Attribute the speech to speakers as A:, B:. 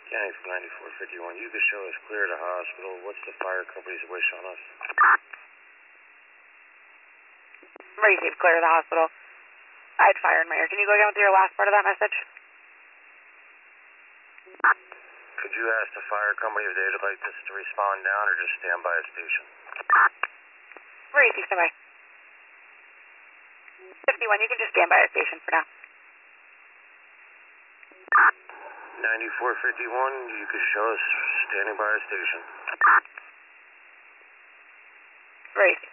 A: County from 9451. You can show us clear to hospital. What's the fire company's wish on us?
B: Receive clear to the hospital. I'd fire in my ear. Can you go again with your last part of that message?
A: Could you ask the fire company if they'd like us to respond down or just stand by a station?
B: Receive, stand by. 51, you can just stand by a station for now.
A: 9451, you could show us standing by a station.
B: Receive.